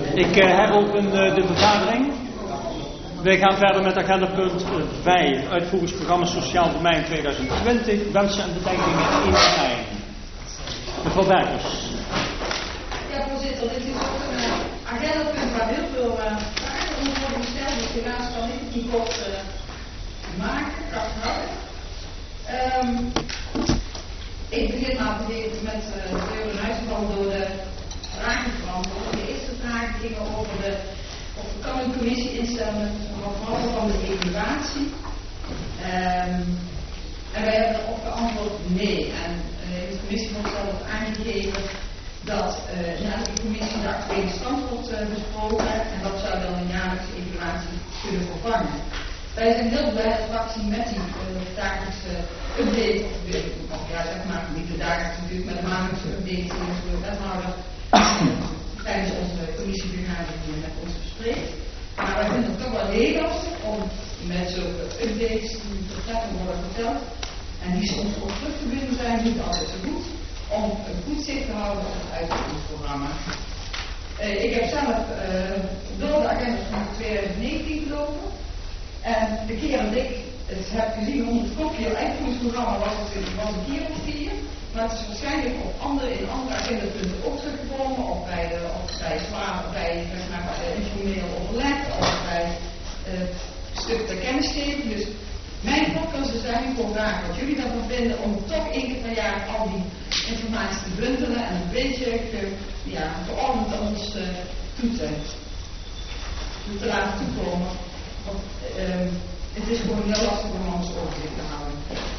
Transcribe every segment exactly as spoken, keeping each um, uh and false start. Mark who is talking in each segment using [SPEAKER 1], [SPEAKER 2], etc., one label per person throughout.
[SPEAKER 1] Ik uh, heropen uh, de vergadering. Wij gaan verder met agendapunt vijf, uitvoeringsprogramma Sociaal Domein tweeduizend twintig, wensen en bedenkingen in lijn. Mevrouw Bergers.
[SPEAKER 2] Ja, voorzitter, dit is ook een uh, agendapunt waar heel veel uh, vragen onder worden gesteld, dus helaas kan ik het niet kort uh, maken, kracht houden. Um, ik begin maar met uh, de deur in huis gevallen door de vragen te beantwoorden. De eerste vraag ging over de, of kan een commissie instellen vooral van de evaluatie. Um, en wij hebben erop geantwoord nee. En uh, de commissievoorzitter heeft aangegeven dat uh, na de commissie de actuele stand wordt uh, besproken en dat zou dan een jaarlijkse evaluatie kunnen vervangen. Wij zijn heel blij dat de fractie met die uh, dagelijkse update, of, of ja, zeg maar, niet de dagelijkse natuurlijk, maar de maandelijkse update die de wethouder tijdens onze commissievergadering met ons bespreekt. Maar wij vinden het toch wel heel lastig om met zulke updates die vertellen worden verteld en die soms ook terug te vinden zijn, niet altijd zo goed, om een goed zicht te houden op het uitvoeringsprogramma. Uh, ik heb zelf uh, door de agenda van tweeduizend negentien gelopen en de keer dat ik het heb gezien onder het kopje uitvoeringsprogramma was het was een keer of vier, maar het is waarschijnlijk op andere, in andere agendapunten ook teruggekomen, of bij de of bij zwaar, of bij uh, informeel overleg, of bij uh, stuk ter kennisgeving. Dus mijn voorkeur zou zijn, ik wil vragen wat jullie daarvan vinden, om toch één keer per jaar al die informatie te bundelen en een beetje ge, ja, geordend aan ons uh, toe te, te laten toekomen. Want, uh, het is gewoon heel lastig om ons overzicht te houden.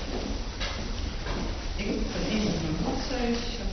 [SPEAKER 2] Ik heb het even op mijn bladzijde.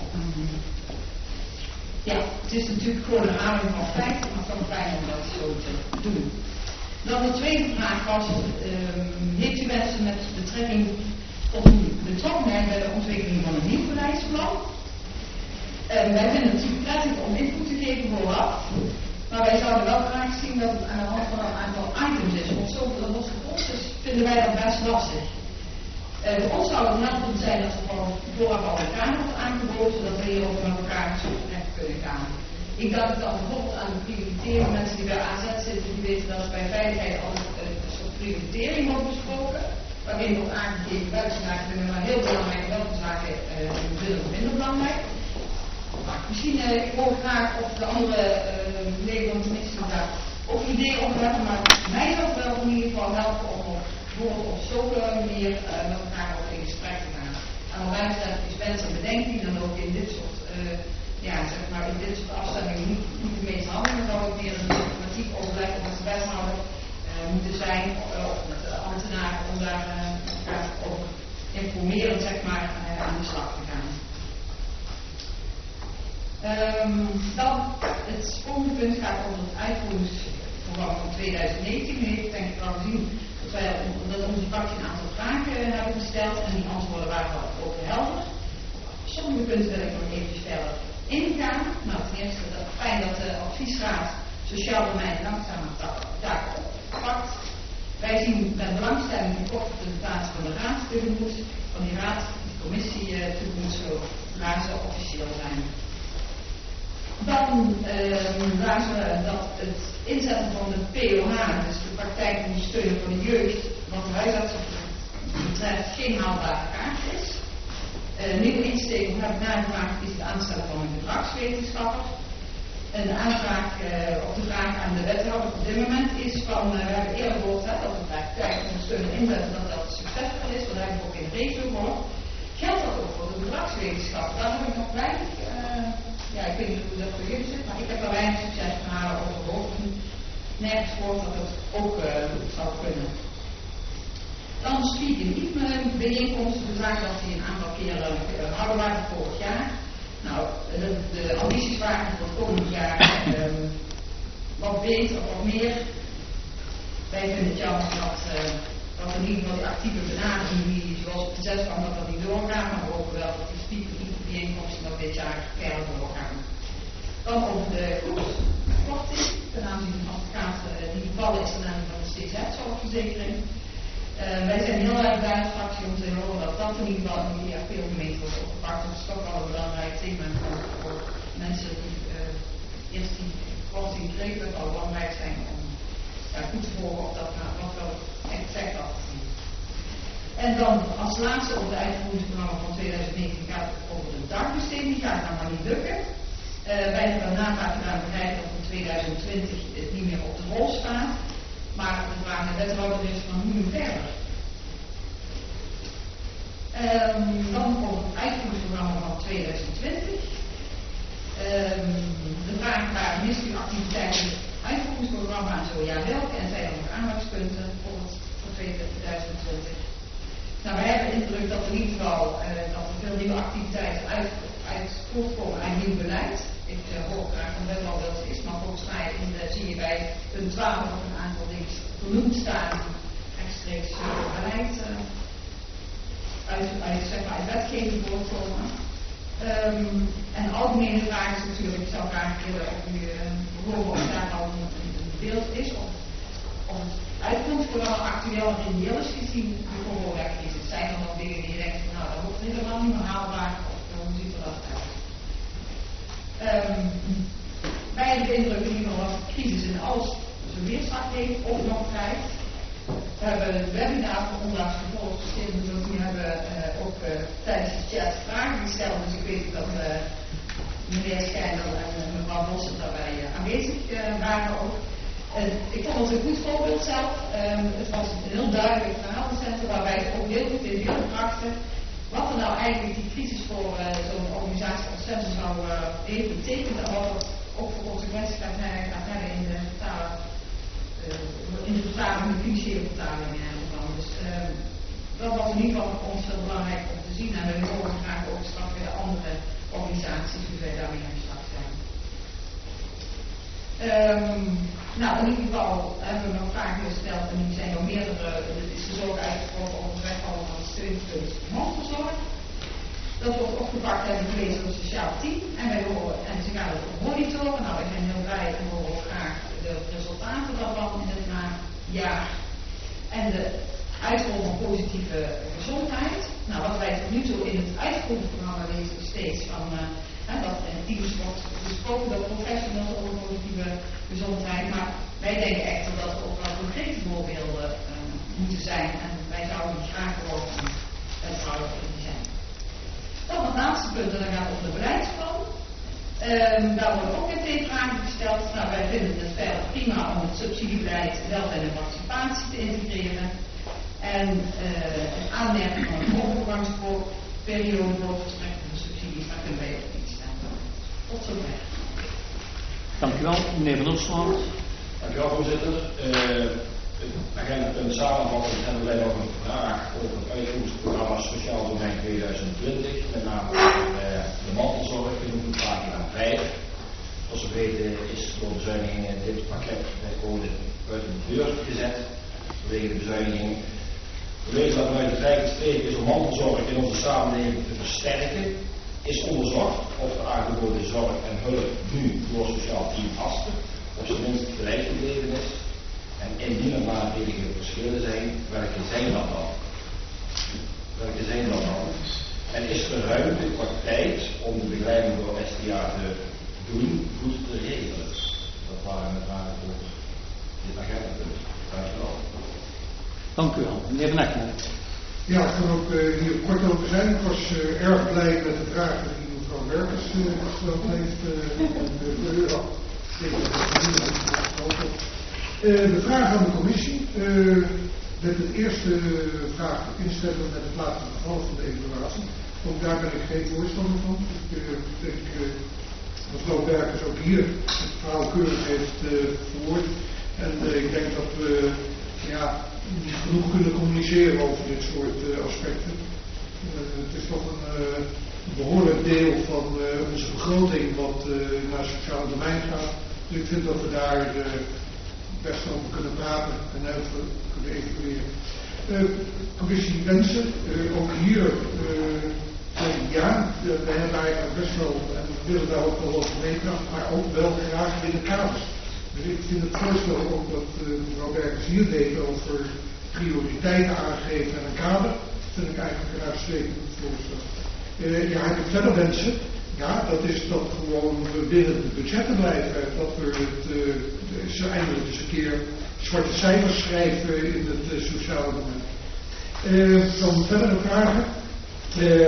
[SPEAKER 2] Ja, het is natuurlijk gewoon een herhaling van feiten, maar het is wel fijn om dat zo te doen. Dan de tweede vraag was, um, heeft u mensen met betrekking tot uw betrokkenheid bij de ontwikkeling van een nieuw beleidsplan? Um, wij vinden het natuurlijk prettig om input te geven vooraf, maar wij zouden wel graag zien dat het aan de hand van een aantal items is. Want zoveel losse postjes vinden wij dat best lastig. Uh, voor ons zou het helpend zijn als er van vooraf al een kamer wordt aangeboden, zodat we hierover met elkaar in gesprek kunnen gaan. Ik dacht dan bijvoorbeeld aan de prioritering. Mensen die bij A Z zitten, die weten dat bij veiligheid al een soort prioritering wordt besproken. Waarin wordt aangegeven welke zaken vinden we maar heel belangrijk en welke zaken uh, vinden we minder belangrijk. Misschien, uh, ik hoor graag of de andere uh, leden van de commissie daar ook ideeën over hebben, maar mij zou het wel in ieder geval helpen om bijvoorbeeld op zulke manier uh, met elkaar over in gesprek te gaan. En wat mij betreft is wens en bedenking dan ook in dit soort, uh, ja, zeg maar, in dit soort afstemmingen niet, niet de meest handige. Dan zou ook weer een informatief overleg met de wethouder uh, moeten zijn, uh, of met de ambtenaren, om daar uh, over informerend, zeg maar, uh, aan de slag te gaan. Um, dan het volgende punt gaat over het uitvoeringsprogramma van tweeduizend negentien. U heeft denk ik al gezien dat wij dat onze fractie een aantal vragen hebben gesteld en die antwoorden waren ook helder. Sommige punten wil ik nog even verder ingaan. Nou, ten eerste dat het fijn dat de adviesraad Sociaal Domein langzaam taak oppakt. Wij zien met belangstelling de korte presentatie van de raad tegemoet, van die raad, die commissie uh, tegemoet, zodra ze officieel zijn. Dan uh, lazen we dat het inzetten van de P O H, dus de praktijkondersteuning voor de jeugd, wat de huisartsen betreft, geen haalbare kaart is. Een uh, nieuwe insteek, hoe heb ik nagevraagd, is het aanstellen van een gedragswetenschapper. Een aanvraag uh, op de vraag aan de wethouder op dit moment is van, uh, we hebben eerder gehoord dat de praktijkondersteuning inzetten, dat dat succesvol is, dat hebben we ook in de regio gehoord. Geldt dat ook voor de gedragswetenschapper? Daar heb ik nog weinig. Uh, Ja, ik weet niet hoe dat voor jullie zit, maar ik heb er weinig succesverhalen over gehoord. Nergens gehoord dat het ook uh, zou kunnen. Dan de Speak in Eat bijeenkomsten. We zagen dat die een aantal keren uh, hadden waren vorig jaar. Nou, de, de ambities waren voor het komend jaar um, wat beter of wat meer. Wij vinden het jammer dat, uh, dat in ieder geval die actieve benadering die zoals op de zes kwam, dat dat niet doorgaat, maar we hopen wel dat die Speak in Eat bijeenkomsten nog dit jaar verder doorgaan. Dan over de koerskorting ten aanzien van advocaten uh, die gevallen is ten aanzien van de C Z zorgverzekering. Uh, wij zijn heel erg blij als fractie om te horen dat dat in ieder geval in de veel gemeente wordt opgepakt. Dat is toch wel een belangrijk thema voor mensen die uh, eerst die verwachtingen kreeg, dat zou belangrijk zijn om ja, goed te volgen op dat, wat wel exact af te zien. En dan als laatste op het uitvoeringsprogramma van tweeduizend negentien gaat het over de dagbesteding. Ja, dat gaat maar niet lukken. Uh, wij hebben een navraag gedaan begrijpen dat in tweeduizend twintig het niet meer op de rol staat. Maar de vraag aan de wethouder is van hoe nu verder. Um, dan over het uitvoeringsprogramma van tweeduizend twintig. Um, de vraag waar mist u activiteiten in het uitvoeringsprogramma en zo ja welke en zijn er nog aandachtspunten voor, het, voor tweeduizend twintig. Nou, wij hebben de indruk dat in ieder geval uh, dat er veel nieuwe activiteiten uit, uit voortkomen uit nieuw beleid. Ik uh, hoor graag van wel wat het is, maar volgens mij in de, zie je bij punt twaalf ook een aantal dingen genoemd staan die rechtstreeks uh, beleid uh, uit, uit, zeg maar, uit wetgeving voortkomen. Um, en de algemene vraag is natuurlijk, ik zou graag willen of u uh, horen of daar al een, een beeld is, of, of het uitvoeringsprogramma actueel en reëel is gezien de coronacrisis. Zijn er nog dingen die je denkt, nou dat wordt helemaal niet meer haalbaar, of hoe ziet er dat uit? Um, wij hebben de indruk in ieder geval dat de crisis in alles zijn weerslag heeft, of nog krijgt. We hebben het webinar onlangs gevolgd, dus die hebben uh, ook uh, tijdens de chat vragen gesteld, dus ik weet dat uh, meneer Schijndel en uh, mevrouw Bossen daarbij uh, aanwezig uh, waren ook. Uh, ik vond het een goed voorbeeld zelf. Um, het was een heel duidelijk verhaalcentrum waarbij het ook heel goed in beeld brachten wat er nou eigenlijk die crisis voor uh, zo'n organisatie als Centrum zou uh, heeft betekend en wat het ook voor consequenties gaat hebben in de vertaling. Uh, in de vertaling, de financiële vertaling ervan. Dus uh, dat was in ieder geval voor ons heel belangrijk om te zien en we horen graag ook straks weer de andere organisaties hoe wij daarmee aan de slag zijn. Um, nou, in ieder geval hebben we nog vragen gesteld en die zijn nog meerdere, het is dus ook uitgesproken over het wegvallen van het steunpunt mantelzorg. Dat wordt opgepakt hebben we gelezen door het sociaal team en wij horen, en ze gaan het ook monitoren. Nou, wij zijn heel blij en we horen graag de resultaten daarvan in het najaar. En de uitrol van positieve gezondheid. Nou, wat wij tot nu toe in het uitvoeringsprogramma lezen steeds van uh, hè, dat in het teams wordt gesproken door professionals over positieve gezondheid. Maar wij denken echter dat er ook wel concrete voorbeelden uh, moeten zijn en wij zouden die graag horen van wethouders die zijn. Dan het laatste punt, en dan gaat het om de beleidsplan. Um, daar worden ook weer twee vragen gesteld. Nou, wij vinden het verder prima om het subsidiebeleid, welzijn en participatie te integreren. En uh, het aanmerken van een overgangsperiode voor het verstrek van de subsidies, daar kunnen wij ook niet stemmen. Tot zover.
[SPEAKER 1] Dank u wel, meneer Van Opsland.
[SPEAKER 3] Dank u wel, voorzitter. Uh, Agenda samenvatten hebben wij nog een vraag over het uitvoeringsprogramma Sociaal Domein tweeduizend twintig, met name over uh, de mantelzorg, genoemd op pagina vijf. Zoals we weten is door bezuinigingen dit pakket bij code buiten de deur gezet, vanwege de bezuinigingen. We weten dat vanuit de vijfde streep is om mantelzorg in onze samenleving te versterken, is onderzocht of de aangeboden zorg en hulp nu door sociaal team Asten op zijn minst gelijk gebleven is. En indien er maatregelen verschillen zijn, welke zijn dat dan? Welke zijn dat dan? En is er ruimte qua tijd om de begeleiding door S T A te doen, goed te regelen? Dat waren met name over dit agendapunt. Dank u wel.
[SPEAKER 1] Dank u wel. Meneer Van Eckelen.
[SPEAKER 4] Ja, ik kan ook uh, hier kort over zijn. Ik was uh, erg blij met de vragen die mevrouw Werkers uh, gesteld heeft. Uh, de vraag aan de commissie. Uh, met het eerste vraag instemmen met het laten gevallen van de evaluatie. Ook daar ben ik geen voorstander van. Ik uh, denk uh, dat mevrouw Werkers ook hier het verhaal keurig heeft uh, verwoord. En uh, ik denk dat we ja, niet genoeg kunnen communiceren over dit soort uh, aspecten. Uh, het is toch een uh, behoorlijk deel van uh, onze begroting wat uh, naar het sociale domein gaat. Dus ik vind dat we daar uh, best over kunnen praten en even kunnen evalueren. Uh, commissie wensen, uh, ook hier uh, ja, uh, we hebben eigenlijk best wel, en we willen daar ook wel wat meekracht, maar ook wel graag binnen kaders. Dus ik vind het voorstel ook dat uh, mevrouw Berkers hier deed over prioriteiten aangeven en een kader. Dat vind ik eigenlijk een uitstekend voorstel. Uh, ja, ik heb verder wensen. Ik Ja, dat is dat gewoon we binnen de budgetten blijven. Dat we het uh, zo eindelijk eens een keer zwarte cijfers schrijven in het uh, sociale domein. Uh, dan verdere vragen. Uh,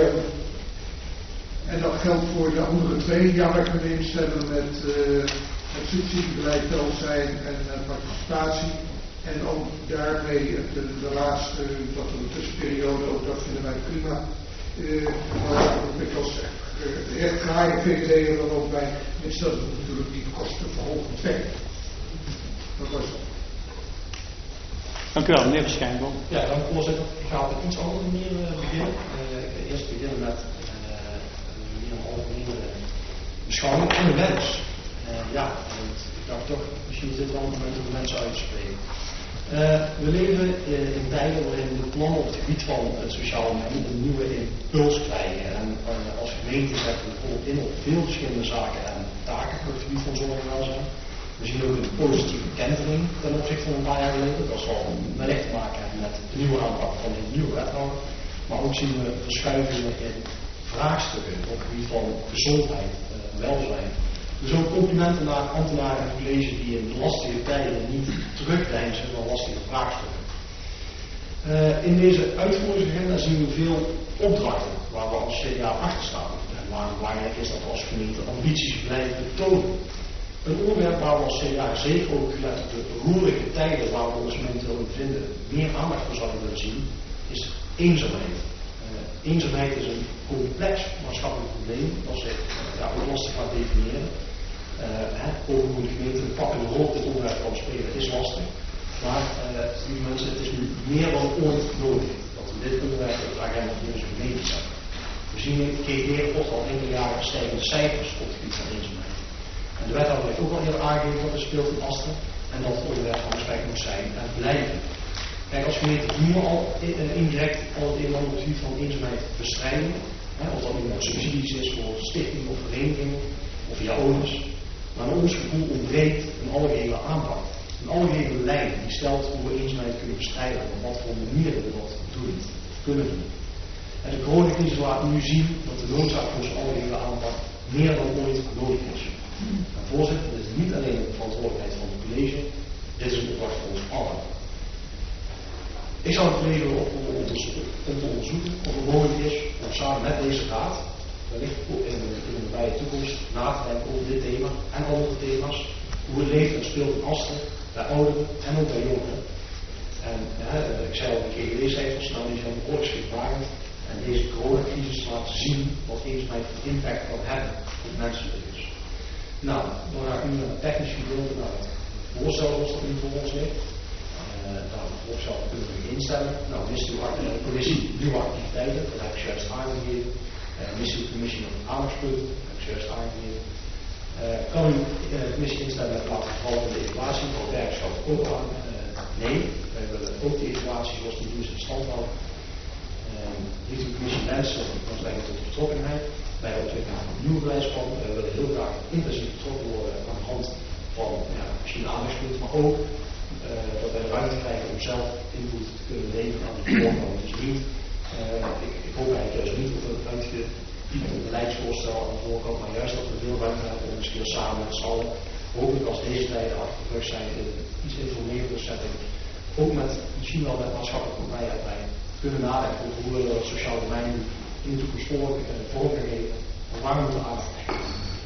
[SPEAKER 4] en dat geldt voor de andere twee. Ja, wij kunnen instemmen met uh, het subsidiebeleid, welzijn en uh, participatie. En ook daarmee de, de laatste, dat er een tussenperiode, ook dat vinden wij prima. Uh, maar ik als uh, echt graaie V V D er dan ook bij, is dat het natuurlijk niet kostenverhogend werkt. Dat was het.
[SPEAKER 1] Dank u wel, meneer Verschijnbom.
[SPEAKER 5] Ja, dank u voorzitter. Ik ga op een iets andere manier uh, beginnen. Uh, ik ga eerst beginnen met uh, een algemene beschouwing en de wens. Uh, ja, ik dacht toch, misschien is dit wel een moment om de mensen uit te spreken. Uh, we leven uh, in tijden waarin de plannen op het gebied van het sociaal domein een nieuwe impuls krijgen. En uh, als gemeente zetten we bijvoorbeeld in op veel verschillende zaken en taken op het gebied van zorg en welzijn. We zien ook een positieve kentering ten opzichte van een paar jaar geleden. Dat zal wellicht te maken hebben met de nieuwe aanpak van de nieuwe wethouder. Maar ook zien we verschuivingen in vraagstukken op het gebied van gezondheid en uh, welzijn. Dus ook complimenten naar ambtenaren en college die in lastige tijden niet terugdeinzen van lastige vraagstukken. Uh, in deze uitvoeringsagenda zien we veel opdrachten waar we als C D A achter staan. En waar het belangrijk is dat we als gemeente ambities blijven betonen. Een onderwerp waar we als C D A zeker ook gelet op de roerige tijden waar we ons momenteel in vinden, meer aandacht voor zouden willen zien, is eenzaamheid. Uh, eenzaamheid is een complex maatschappelijk probleem, dat zich ja, ook lastig gaat definiëren. Uh, ook hoe de gemeente een pakkende rol op dit onderwerp kan spelen is lastig. Maar uh, lieve mensen, het is nu meer dan ooit nodig dat we dit onderwerp op de agenda van onze gemeente zetten. We zien in G G R al enkele jaren stijgende cijfers op het gebied van eenzaamheid. En de wethouder heeft ook al eerder aangegeven dat er speelt in Asten en dat het onderwerp van gesprek moet zijn en blijven. Kijk, als gemeente doen we al indirect al het een en ander op het gebied van eenzaamheid bestrijden. Hè, of dat nu nou subsidies is voor stichtingen of verenigingen of via owners. Maar naar ons gevoel ontbreekt een algehele aanpak. Een algehele lijn die stelt hoe we eenzaamheid kunnen bestrijden en op wat voor manieren we dat doen, kunnen doen. En de coronacrisis laat nu zien dat de noodzaak voor zo'n algehele aanpak meer dan ooit nodig is. En voorzitter, dit is niet alleen de verantwoordelijkheid van het college, dit is een opdracht voor ons allen. Ik zou het college op om te onderzoeken of het mogelijk is om samen met deze raad, wellicht in de, in de nabije toekomst, na te denken over dit thema en andere thema's, hoe het leeft en speelt in Asten, bij ouderen en ook bij jongeren. En ja, ik zei al, de G G W-cijfers, nou die zijn behoorlijk schrikbarend. En deze coronacrisis laat zien wat eenzaamheid voor impact kan hebben op mensenlevens. Nou, dan ga ik nu naar het technische gedeelte, naar het voorstel zoals dat nu voor ons ligt. Uh, daar voorstel kunnen we instemmen. Nou, missie de commissie nieuwe activiteiten, dat heb ik juist aangegeven. Uh, missie de commissie nog aandachtspunten, dat heb ik juist aangegeven. Uh, kan u uh, de commissie instemmen met laten vallen van de evaluatie van werkschap ook aan? Uh, nee, wij willen ook de evaluatie zoals die nu is in stand houden. Heeft de commissie mensen van leiden tot betrokkenheid bij de ontwikkeling van een nieuw beleidsplan. We willen heel graag intensief betrokken worden aan de hand van ja, misschien aandachtspunten, maar ook uh, dat wij ruimte krijgen om zelf input te kunnen leveren aan de voorkant. Dus niet, uh, ik, ik hoop eigenlijk juist niet op het uitgetypte beleidsvoorstel aan de voorkant, maar juist dat we veel ruimte hebben om misschien samen met z'n allen, hopelijk als deze tijden achter de rug zijn, in iets informerende setting, ook met misschien wel met maatschappelijke partij bij kunnen nadenken over hoe we het sociaal domein in de toekomst vorm gaan geven en waar we moeten aandacht krijgen.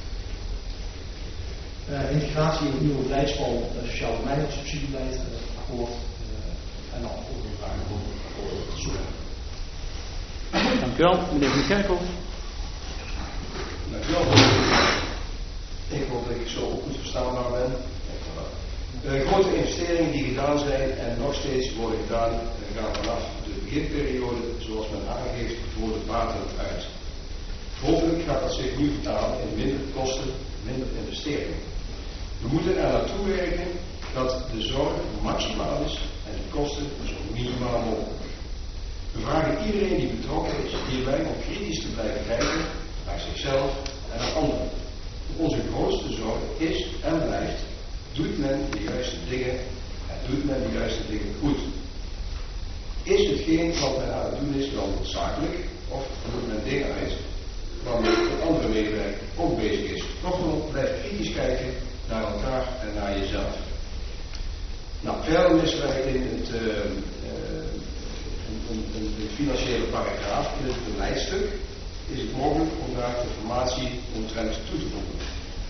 [SPEAKER 5] Uh, integratie in het nieuwe beleidsplan, uh, sociaal domein, subsidiebeleid, uh, akkoord uh, en dan ook een vraag over het akkoord te zoeken.
[SPEAKER 1] Dank u wel, meneer Van Kerkhoff.
[SPEAKER 6] Dank u wel. Ik hoop dat ik zo goed verstaanbaar ben. Uh, grote investeringen die gedaan zijn en nog steeds worden gedaan, uh, gaan vanaf de beginperiode, zoals men aangeeft, voor de baten uit. Hopelijk gaat dat zich nu vertalen in minder kosten, minder investeringen. We moeten er naartoe werken dat de zorg maximaal is en de kosten zo minimaal mogelijk. We vragen iedereen die betrokken is hierbij om kritisch te blijven kijken naar zichzelf en naar anderen. Onze grootste zorg is en blijft: doet men de juiste dingen en doet men de juiste dingen goed? Is hetgeen wat men aan het doen is wel noodzakelijk of voert men dingen uit waarmee een andere medewerker ook bezig is. Kortom, blijf kritisch kijken naar elkaar en naar jezelf. Nou, verder missen wij in het, uh, uh, een, een, een financiële paragraaf in het beleidstuk. Is het mogelijk om daar informatie omtrent toe te voegen.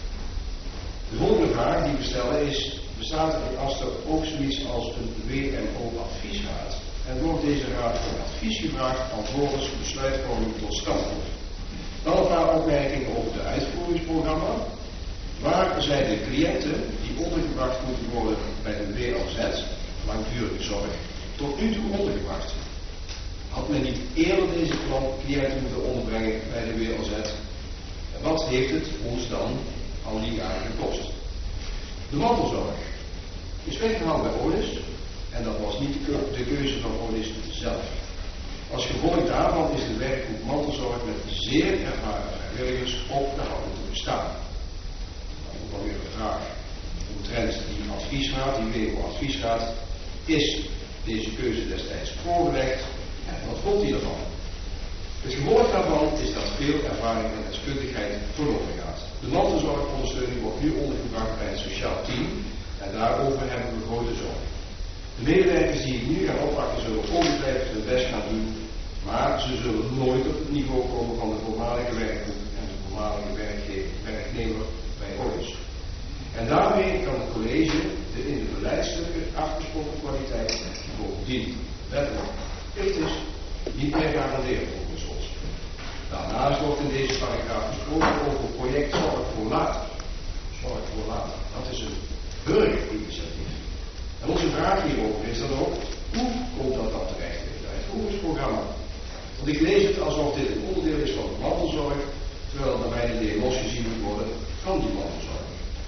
[SPEAKER 6] De volgende vraag die we stellen is, bestaat er in Aster ook zoiets als een W M O-adviesraad? En wordt deze raad voor advies gevraagd alvorens besluitvorming tot stand komt? Dan een paar opmerkingen over het uitvoeringsprogramma. Waar zijn de cliënten die ondergebracht moeten worden bij de W L Z, langdurige zorg, tot nu toe ondergebracht? Had men niet eerder deze cliënten moeten onderbrengen bij de W L Z? En wat heeft het ons dan al die jaren gekost? De mantelzorg is weggehaald bij Otis en dat was niet de keuze van Otis zelf. Als gevolg daarvan is de werkgroep mantelzorg met zeer ervaren vrijwilligers opgehouden te bestaan. Dan weer een vraag omtrent die adviesraad, die W M O-adviesraad, is deze keuze destijds voorgelegd en wat vond hij ervan? Het gevolg daarvan is dat veel ervaring en deskundigheid verloren gaat. De mantelzorgondersteuning wordt nu ondergebracht bij het sociaal team en daarover hebben we grote zorg. De medewerkers die ik nu ga oppakken zullen ongetwijfeld hun best gaan doen, maar ze zullen nooit op het niveau komen van de voormalige werkgroep en de voormalige werknemer bij Otis. En daarmee kan het college de in de beleidsstukken afgesproken kwaliteit bovendien wettelijk plicht is niet meer garanderen volgens ons. Daarnaast wordt in deze paragraaf gesproken over het project Zorg voor Later. Zorg voor Later, dat is een burgerinitiatief. En onze vraag hierover is dan ook, hoe komt dat dan terecht in het uitvoeringsprogramma? Want ik lees het alsof dit een onderdeel is van de mantelzorg, terwijl het naar mijn idee losgezien moet worden van die mantelzorg.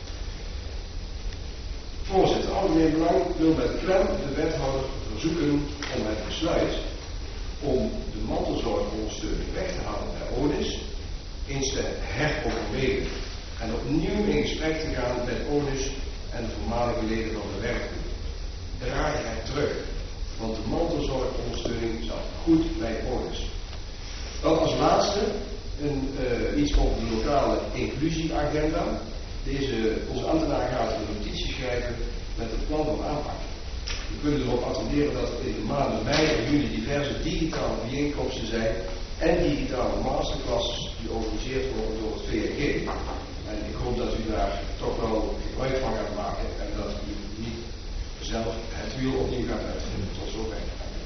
[SPEAKER 6] Voorzitter, algemeen belang wil met klem de wethouder verzoeken om het besluit om de mantelzorgondersteuning weg te halen bij Otis, eens te heroverwegen en opnieuw in gesprek te gaan met Otis en de voormalige leden van de werkgroep. Draai het terug, want de mantelzorgondersteuning zat goed bij Otis. Dan als laatste een, uh, iets over de lokale inclusieagenda. Deze, onze ambtenaar gaat een notitie schrijven met een plan van aanpak. We kunnen erop attenderen dat er in de maanden mei en juni diverse digitale bijeenkomsten zijn en digitale masterclasses die georganiseerd worden door het V N G. En ik hoop dat u daar toch wel gebruik van gaat maken en dat u niet zelf het wiel opnieuw gaat uitvinden. Tot zover.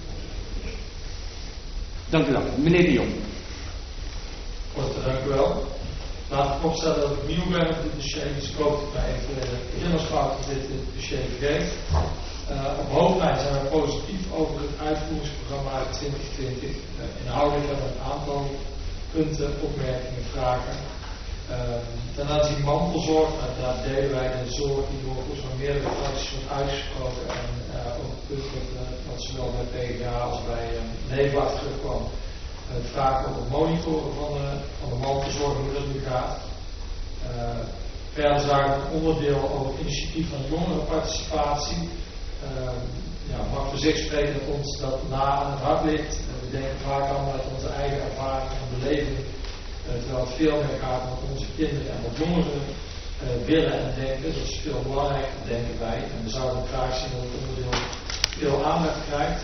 [SPEAKER 1] Dank u wel. Meneer de Jong.
[SPEAKER 7] Voorzitter, dank u wel. Laat ik opstellen dat ik nieuw ben op dit dossier, dus ik hoop dat mij even de beginnersfout van dit dossier vergeet. Uh, op hoofdlijn zijn we positief over het uitvoeringsprogramma twintig twintig. Uh, inhoudelijk hebben we een aantal punten, opmerkingen, vragen. Uh, ten aanzien mantelzorg, uh, daar delen wij de zorg die door volgens mij meerdere fracties wordt uitgesproken. En uh, ook het punt wat, uh, wat zowel bij P v A als bij uh, Neva terugkwam. Het vragen over het monitoren van de, van de mantelzorg, hoe dat nu gaat. Uh, verder zagen we een onderdeel over het initiatief van jongerenparticipatie. Uh, ja, mag voor zich spreken dat ons dat na aan het hart ligt. Uh, we denken vaak allemaal uit onze eigen ervaring en beleving. Uh, terwijl het veel meer gaat om wat onze kinderen en wat jongeren uh, willen en denken. Dat is veel belangrijker, denken wij. En we zouden graag zien dat het onderdeel veel aandacht krijgt.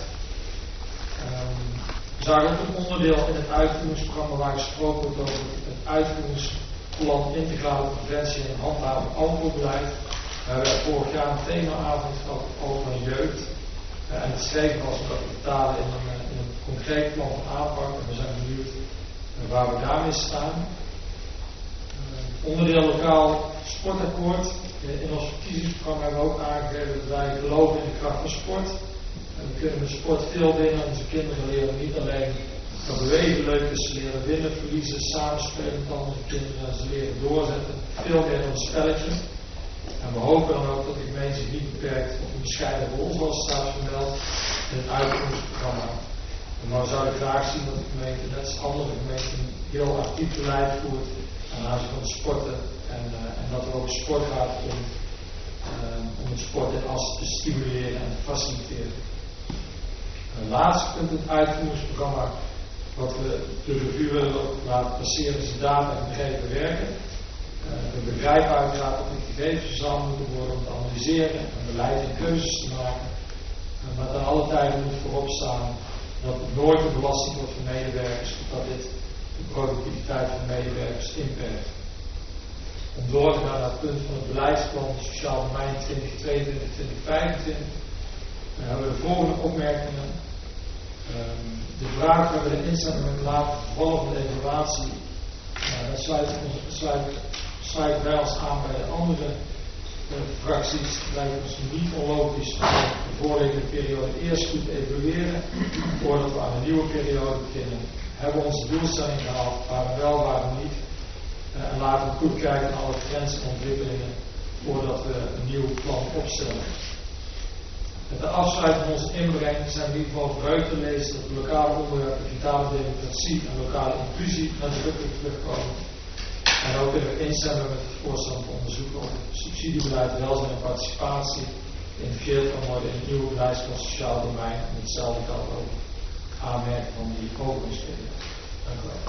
[SPEAKER 7] Um, We zagen ook een onderdeel in het uitvoeringsprogramma waar gesproken wordt over het uitvoeringsplan integrale preventie en handhaving alcoholbeleid. We hebben vorig jaar een themaavond gehad over jeugd. Uh, en het schreven was dat we vertalen in een, in een concreet plan van aanpak. En we zijn benieuwd uh, waar we daarmee staan. Uh, onderdeel lokaal sportakkoord. Uh, in ons verkiezingsprogramma hebben we ook aangegeven dat wij geloven in de kracht van sport. En we kunnen met sport veel winnen. Onze kinderen leren niet alleen dat bewegen leuk is, ze leren winnen, verliezen, samenspelen met andere kinderen. Ze leren doorzetten. Veel meer dan een spelletje. En we hopen dan ook dat de gemeente zich niet beperkt tot een bescheiden rol zoals staat vermeld in het uitvoeringsprogramma. En nou zou ik graag zien dat de gemeente, net als andere gemeenten, een heel actief beleid voert aan aanzien van sporten. En, uh, en dat er ook sport gaat om, uh, om het sport in as te stimuleren en te faciliteren. Een laatste punt in het uitvoeringsprogramma Wat we de revue willen laten passeren is de data en begrepen werken. Uh, we begrijpen uiteraard dat er gegevens verzameld moeten worden om te analyseren en beleid en keuzes te maken. Uh, maar ten alle tijden moet voorop staan dat het nooit de belasting wordt voor medewerkers, omdat dit de productiviteit van medewerkers inperkt. Om door te gaan naar het punt van het beleidsplan Sociaal Domein twintig tweeëntwintig tot twintig vijfentwintig uh, hebben we de volgende opmerkingen. Um, de vraag waar we de instellingen met laten vervallen van de evaluatie, uh, daar sluiten, sluiten, sluiten wij ons aan bij de andere uh, fracties. Het lijkt ons niet onlogisch om de voorliggende periode eerst goed te evalueren voordat we aan een nieuwe periode beginnen. Hebben we onze doelstelling gehaald, waren wel, waren niet. Uh, en laten we goed kijken naar alle trends en ontwikkelingen voordat we een nieuw plan opstellen. Met de afsluiting van onze inbreng zijn we in ieder geval vooruit te lezen dat de lokale onderwerpen vitale democratie en lokale inclusie nadrukkelijk terugkomen. En ook willen we instemmen met het voorstel om te onderzoeken of het subsidiebeleid, welzijn en participatie geïntegreerd kan worden in het nieuwe beleidsplan Sociaal Domein. En hetzelfde geldt ook aanmerken van die overgangsperiode. Dank u wel.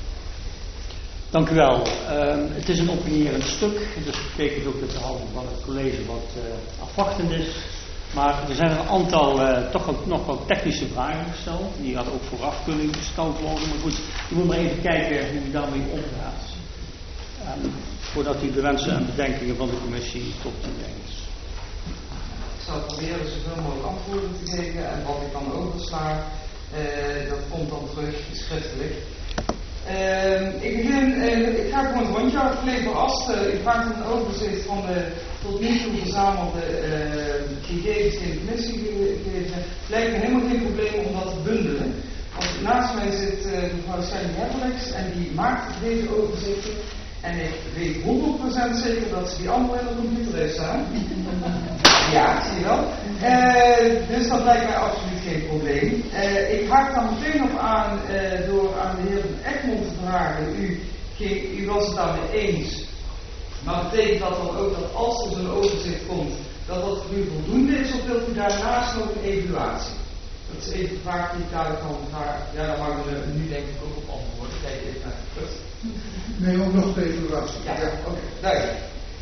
[SPEAKER 1] Dank u wel. Uh, het is een opinierend stuk, dus dat betekent ook dat de houding van het college wat uh, afwachtend is. Maar er zijn een aantal uh, toch ook nog wel technische vragen gesteld. Die hadden ook vooraf kunnen gesteld worden. Maar goed, we moeten maar even kijken hoe u daarmee omgaat. Um, voordat u de wensen en bedenkingen van de commissie tot u brengt.
[SPEAKER 8] Ik zal proberen zoveel mogelijk antwoorden te geven. En wat ik dan oversla, uh, dat komt dan terug schriftelijk. Uh, ik begin, uh, ik ga gewoon een rondje uit het verrast. Uh, ik maak een overzicht van de tot nu toe verzamelde uh, gegevens die in de commissie gegeven. Het lijkt me helemaal geen probleem om dat te bundelen. Want naast mij zit uh, mevrouw Sally Herberlex en die maakt deze overzichten. En ik weet honderd procent zeker dat ze die allemaal in de computer heeft staan. Ja, zie je wel. Uh, dus dat lijkt mij absoluut geen probleem. Uh, ik haak dan meteen op aan uh, door aan de heer Van Egmond te vragen. U, u was het daarmee eens. Maar betekent dat dan ook dat als er zo'n overzicht komt, dat dat voor u voldoende is, of wilt u daarnaast nog een evaluatie? Dat is even de vraag die ik dadelijk kan vragen. Ja, daar mag u nu denk ik ook op antwoorden. Kijk even naar het terug.
[SPEAKER 4] Nee, ook nog de evaluatie.
[SPEAKER 8] Ja, ja oké, okay, duidelijk.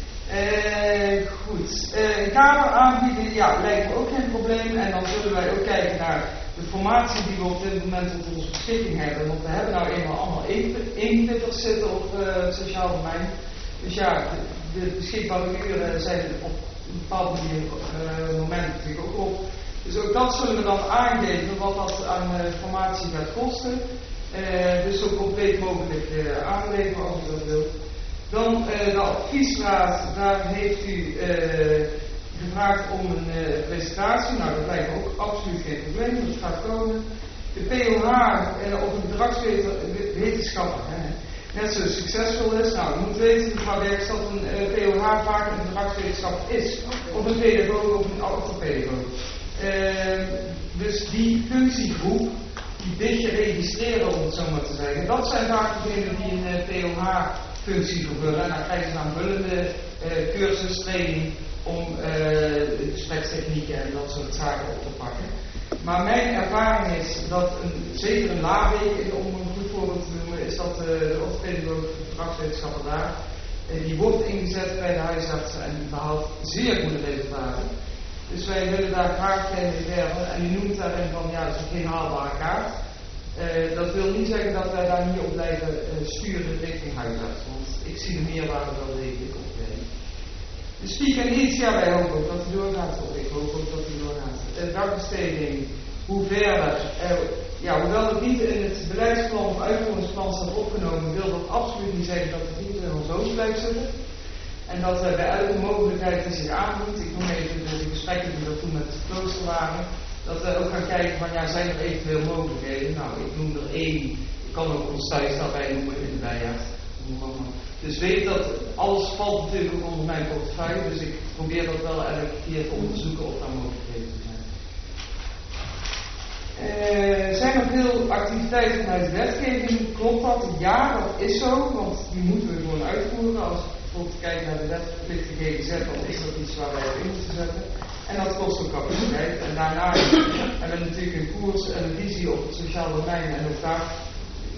[SPEAKER 8] Uh, goed. Uh, een kader aanbieden, ja, lijkt me ook geen probleem. En dan zullen wij ook kijken naar de formatie die we op dit moment op onze beschikking hebben. Want we hebben nou eenmaal allemaal eenpitters zitten op uh, het sociaal domein. Dus ja, de, de beschikbare uren zijn op een bepaald manier, uh, moment natuurlijk ook op. Dus ook dat zullen we dan aangeven wat dat aan uh, formatie gaat kosten. Uh, dus zo compleet mogelijk uh, aanleveren als u dat wilt. Dan uh, de adviesraad, daar heeft u uh, gevraagd om een uh, presentatie. Nou, dat lijkt me ook absoluut geen probleem, dat gaat komen. De P O H, uh, of een gedragswetenschapper, net zo succesvol is. Nou, je moet weten, mevrouw Berks, dat een uh, P O H vaak een gedragswetenschapper is. Of een pedagoog of een orthopedagoog. Uh, dus die functiegroep, die dit registreren, om het zo maar te zeggen, dat zijn vaak degenen die een uh, P O H-functie vervullen. En dan krijgen ze een aanvullende uh, cursus, training om uh, gesprekstechnieken en dat soort zaken op te pakken. Maar mijn ervaring is dat, een, zeker een laweek, om een goed voorbeeld te noemen, is dat uh, de orthopedagoog, de gedragswetenschapper daar, uh, die wordt ingezet bij de huisartsen en die behaalt zeer goede resultaten. Dus wij willen daar graag mee verder. En u noemt daarin van, ja, het is geen haalbare kaart. Uh, dat wil niet zeggen dat wij daar niet op blijven uh, sturen richting huisarts. Want ik zie de meerwaarde wel degelijk op. De speak and eat, ja, wij hopen ook dat u doorgaat. Of ik hoop ook dat u doorgaat. De dagbesteding, hoe verder. Uh, ja, hoewel het niet in het beleidsplan of uitvoeringsplan staat opgenomen, wil dat absoluut niet zeggen dat het niet in ons hoofd blijft zitten. En dat we bij elke mogelijkheid die zich aandoet, ik noem even de gesprekken die er toen met het klooster waren, dat we ook gaan kijken van, ja, zijn er eventueel mogelijkheden? Nou, ik noem er één, ik kan ook ons thuis daarbij noemen in de bijjaard. Dus weet dat alles valt natuurlijk ook onder mijn portefeuille, dus ik probeer dat wel elke keer te onderzoeken of daar mogelijkheden zijn. Uh, zijn er veel activiteiten vanuit de wetgeving? Klopt dat? Ja, dat is zo, want die moeten we gewoon uitvoeren. Als we bijvoorbeeld kijken naar de wetverplichte G G Z, dan is dat iets waar wij op in moeten zetten. En dat kost ook capaciteit. En daarna hebben we natuurlijk een koers en een visie op het sociaal domein. En ook daar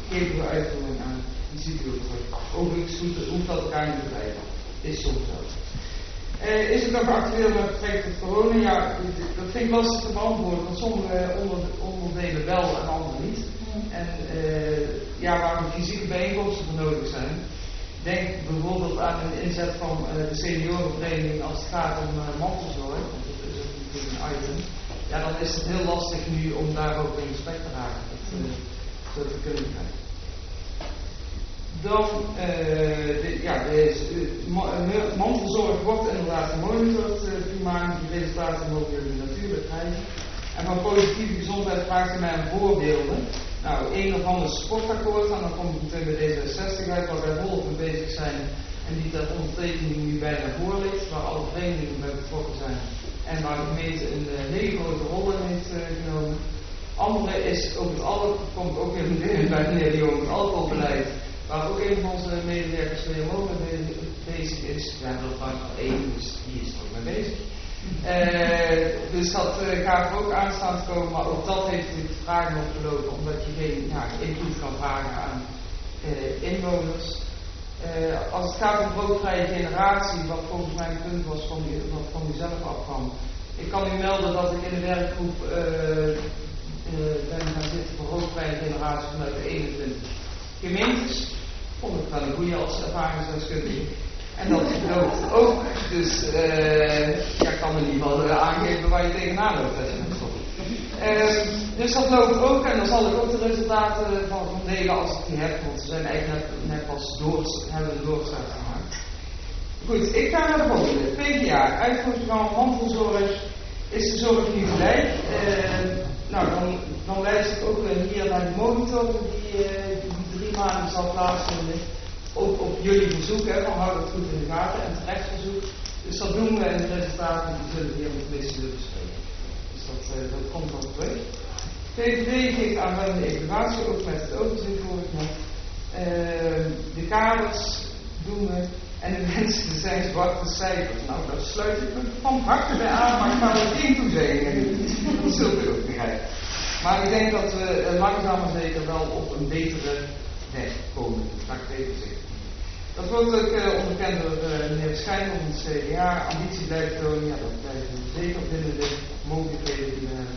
[SPEAKER 8] geven we uitvoering aan, die ziet u ook terug. Overigens hoeft dat elkaar niet te blijven. Is soms zo. Uh, is het ook actueel met betrekking tot corona? Ja, dat vind ik lastig te beantwoorden, want sommige onder, onderdelen wel en andere niet. En uh, ja, waar de fysieke bijeenkomsten voor nodig zijn. Denk bijvoorbeeld aan een inzet van uh, de seniorenvereniging als het gaat om uh, mantelzorg, want dat is ook natuurlijk een item. Ja, dan is het heel lastig nu om daar ook in gesprek te raken, dat, uh, zo te kunnen krijgen. Dan, uh, de, ja, de uh, mantelzorg wordt inderdaad gemonitord, uh, primair, die resultaten mogen jullie natuurlijk krijgen. En van positieve gezondheid vraagt u mij een voorbeelden. Nou, een of ander sportakkoord, en dan kom ik meteen bij D zesenzestig uit, waar wij volop mee bezig zijn en die ter ondertekening nu bijna voor ligt, waar alle verenigingen bij betrokken zijn en waar de gemeente een uh, hele grote rol in heeft uh, genomen. Andere is ook het alle, komt ook in bij meneer de Jong, het alcoholbeleid, waar ook een van onze medewerkers W M O mee bezig is. We hebben er vaak al één, dus die is er ook mee bezig. Uh, dus dat uh, gaat er ook aanstaan te komen, maar ook dat heeft natuurlijk vragen opgelopen, omdat je geen ja, invloed kan vragen aan uh, inwoners. Uh, als het gaat om broodvrije generatie, wat volgens mij een punt was van die, wat van die zelf afkwam. Ik kan u melden dat ik in de werkgroep uh, uh, ben gaan zitten voor broodvrije generatie vanuit de eenentwintig gemeentes. Vond ik wel een goede als ervaringsdeskundige. En dat loopt ook, dus uh, ja, ik kan in ieder geval uh, aangeven waar je tegenaan loopt. Uh, dus dat loopt ook en dan zal ik ook de resultaten van, van delen als ik die heb, want ze zijn eigenlijk net, net pas door, hebben een doorstart gemaakt. Goed, ik ga naar de volgende. P G A, uitvoeringsprogramma mantelzorg, is de zorg nu gelijk? Uh, nou, dan, dan wijs ik ook uh, hier naar de monitor die, uh, die drie maanden zal plaatsvinden. Ook op jullie verzoek, hè, van hou dat goed in de gaten en terecht verzoek. Dus dat doen we en de resultaten die zullen we hier met de commissie zullen bespreken. Dus dat, uh, dat komt dan terug. V V D geeft aanvullende evaluatie, ook met het overzicht voor ik net. Uh, de kaders doen we en de mensen zijn zwarte cijfers. Nou, daar sluit ik me van harte bij aan, maar ik ga er geen toezeggingen doen. Dat zult u ook begrijpen. Maar ik denk dat we uh, langzaam maar zeker wel op een betere weg komen. Dat ik het even zeggen. Dat wordt ook uh, onderkend door uh, meneer Schijn van het C D A. Ambitie blijft tonen, ja, dat blijft zeker binnen de mogelijkheden die we hebben.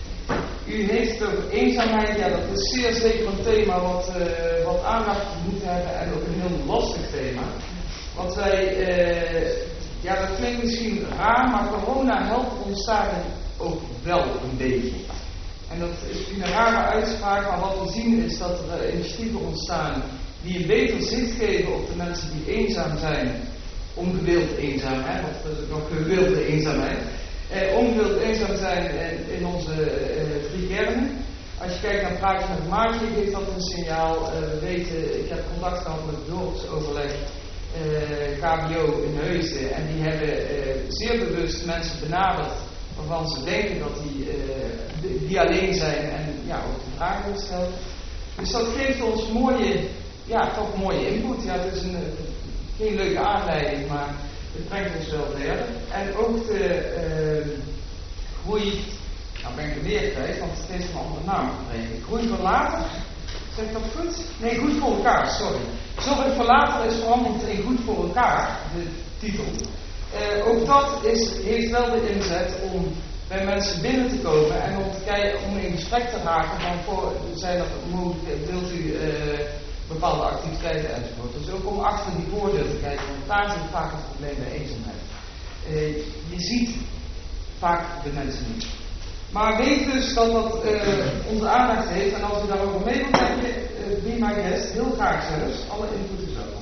[SPEAKER 8] U heeft het over eenzaamheid, ja, dat is zeer zeker een thema wat, uh, wat aandacht moet hebben en ook een heel lastig thema. Want wij, uh, ja, dat klinkt misschien raar, maar corona helpt ons daarin ook wel een beetje. En dat is een rare uitspraak, maar wat we zien is dat er uh, initiatieven ontstaan die een beter zicht geven op de mensen die eenzaam zijn, ongewild eenzaam, hè, want dat is nog gewilde eenzaamheid, eh, ongewild eenzaam zijn in, in onze eh, drie kernen. Als je kijkt naar praatjes met Maartje, geeft dat een signaal. Uh, we weten, ik heb contact gehad met het dorpsoverleg uh, K B O in Heusden en die hebben uh, zeer bewust mensen benaderd waarvan ze denken dat die, uh, die alleen zijn en ja, ook de vraag wordt gesteld. Dus dat geeft ons mooie, ja, toch mooie input. Ja, het is een, geen leuke aanleiding, maar het brengt ons wel verder. En ook de uh, groei, nou ben ik er weer kwijt, want het heeft een andere naam gekregen. Groei voor later, zeg ik dat goed? Nee, goed voor elkaar, sorry. Zorg voor later is veranderd in goed voor elkaar, de titel. Uh, ook dat is, heeft wel de inzet om bij mensen binnen te komen en om, te kijken, om in gesprek te raken van voor, zijn er mogelijk, wilt u uh, bepaalde activiteiten enzovoort. Dus ook om achter die voordeel te kijken, want daar zit vaak het probleem bij eenzaamheid. Uh, je ziet vaak de mensen niet. Maar weet dus dat dat uh, onze aandacht heeft en als u daarover mee wilt denken, uh, be my guest, heel graag zelfs, alle input is welkom.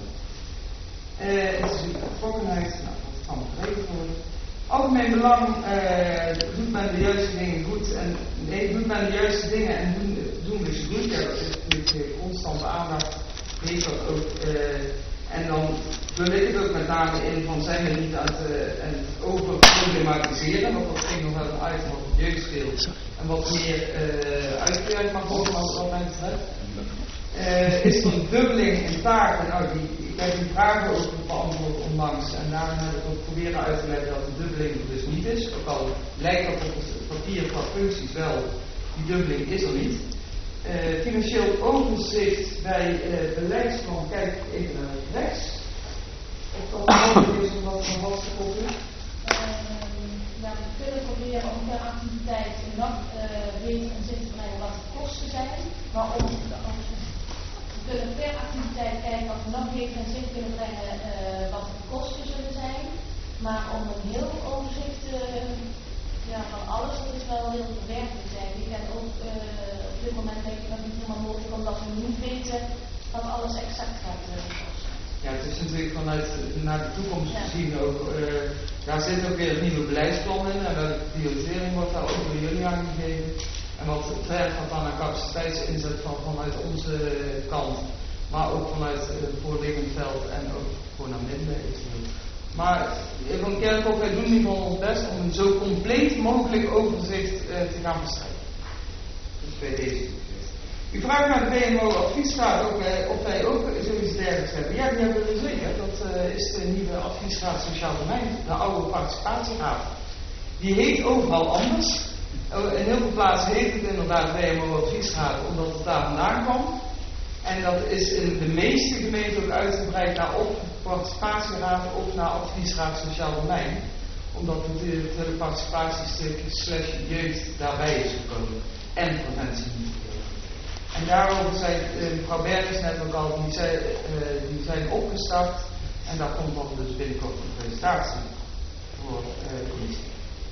[SPEAKER 8] Uh, het is uw betrokkenheid, nou, dat kan geregeld worden. Algemeen belang, uh, doet men de juiste dingen goed en nee, doet men de juiste dingen en doen, doen we ze goed. Ja, dat is natuurlijk constante aandacht, heeft dat ook. Uh, en dan vul ik het ook met name in van zijn we niet aan het, uh, aan het overproblematiseren, want dat ging nog wel een item op het jeugdspeelt en wat meer uh, uitgewerkt mag worden wat mij betreft. Uh, is er een dubbeling in taken? Nou, die, ik heb die vragen ook beantwoord onlangs en daarom heb ik ook proberen uit te leggen dat de dubbeling er dus niet is. Ook al lijkt dat op het papier qua functies wel, die dubbeling is er niet. Uh, financieel overzicht bij uh, beleidsplan, kijk even naar rechts. Of dat mogelijk is om dat van wat te koppelen.
[SPEAKER 9] Ja, we kunnen proberen om per activiteit nog uh, weten en zin te brengen wat de kosten zijn. Maar om de, we kunnen per activiteit kijken wat we nog beter in zin kunnen brengen uh, wat de kosten zullen zijn. Maar om een heel overzicht uh, ja, van alles, dat is wel heel bewerkelijk zijn. Ik ben ook uh, op dit moment denk ik dat niet helemaal mogelijk, omdat we niet weten wat alles exact gaat uh, kosten.
[SPEAKER 8] Ja, het is natuurlijk vanuit naar de toekomst gezien ook. Uh, daar zit ook weer een nieuwe beleidsplan in en de prioritering wordt daar ook door jullie aangegeven. En wat vergt gaat dan aan capaciteitsinzet van, vanuit onze kant, maar ook vanuit het uh, voorliggend veld en ook voor naar midden eventueel. Maar van Kerkhof, wij doen in ieder geval ons best om een zo compleet mogelijk overzicht uh, te gaan bestrijden. Dus bij deze. U vraagt naar de B M O-adviesraad ook, eh, of wij ook zoiets dergelijks hebben. Ja, die hebben we zeker. Dat uh, is de nieuwe adviesraad Sociaal Domein, de oude participatieraad. Die heet overal anders. Uh, in heel veel plaatsen heet het inderdaad B M O-adviesraad, omdat het daar vandaan kwam. En dat is in de meeste gemeenten ook uitgebreid naar of participatieraad of naar adviesraad Sociaal Domein. Omdat natuurlijk het hele participatiestuk slash jeugd daarbij is gekomen. En preventie niet. En daarover zei uh, mevrouw Bergers net ook al, die, zei, uh, die zijn opgestart en daar komt dan dus binnenkort een presentatie voor uh, de commissie.